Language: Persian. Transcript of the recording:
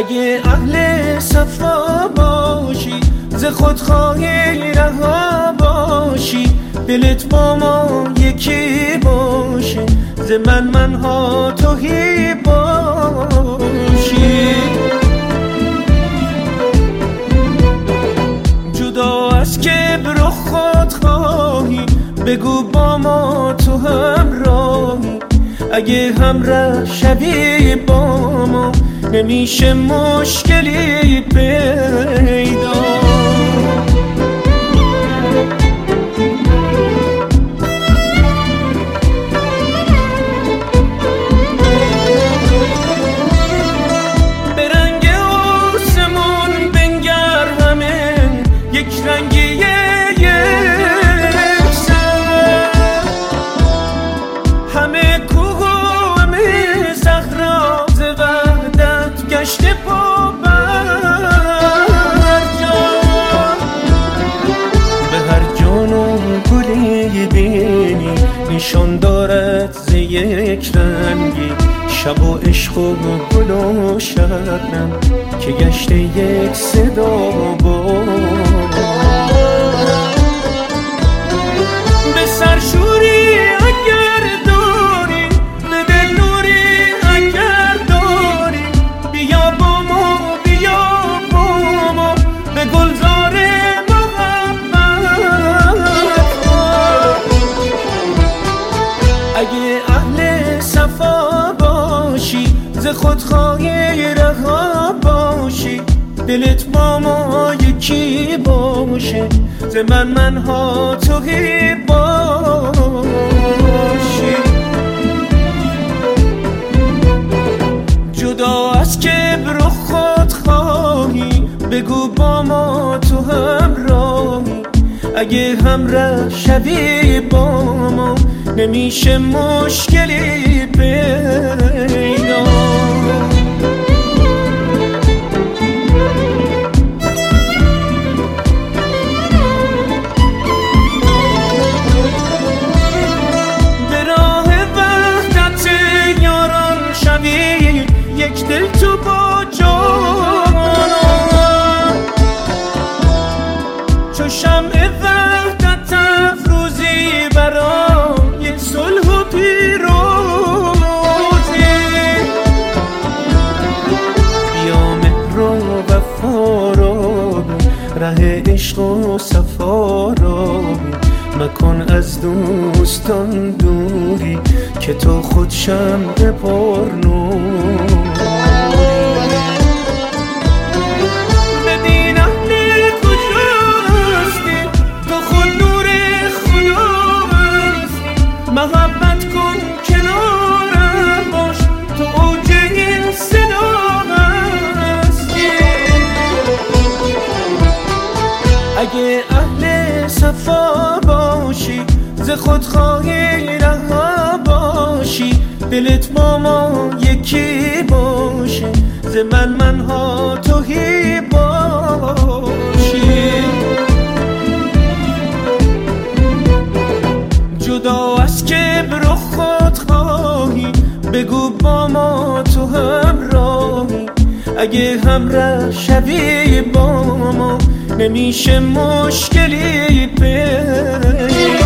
اگه اهل صفا باشی، ز خودخواهی رها باشی، دلت با ما یکی باشه، ز منها توهی باشی. جدا از کبر و خودخواهی، بگو با ما تو همراهی. اگه همراه شوی با ما، نمیشه مشکلی پیدا. به رنگ آسمون بنگر، همه یک رنگی یکسر، همه کوه و همه صحرا ز وحدت گشته پا بر جا. به هر جان و گلی بینی، نشان دارد ز یک رنگی. شب و عشق و گل و شبنم که گشته یک صدا با. به سرشوری اگر داری، به دل نوری اگر داری، بیا با ما، بیا با ما، به گلزار محبت. اگه اهل صفا باشی، ز خودخواهی رها باشی، دلت با ما یکی باشه، ز منها توهی باشی. جدا از کبر و خودخواهی، بگو با ما تو همراهی. اگه همراه شوی با ما، نمیشه مشکلی پیدا. به راه وحدت یاران شوی، یک دل تو با جانان. چو شمع وحدت افروزی، برای صلح و پیروزی. بیا مهر و وفا را، ره عشق و صفا را، مکن از دوستان دوری، که تو خود شمع پرنوری. ببین اهل کجاستی، تو خود نور خداستی. محبت کن کنارم باش، تو اوج این صدا هستی. اگه اهل صفا باشی، ز خودخواهی رها باشی، دلت با ما یکی باشه، ز منها توهی باشی. جدا از کبر و خودخواهی، بگو با ما تو همراهی. اگه همراه شوی با ما، نمیشه مشکلی پیدا.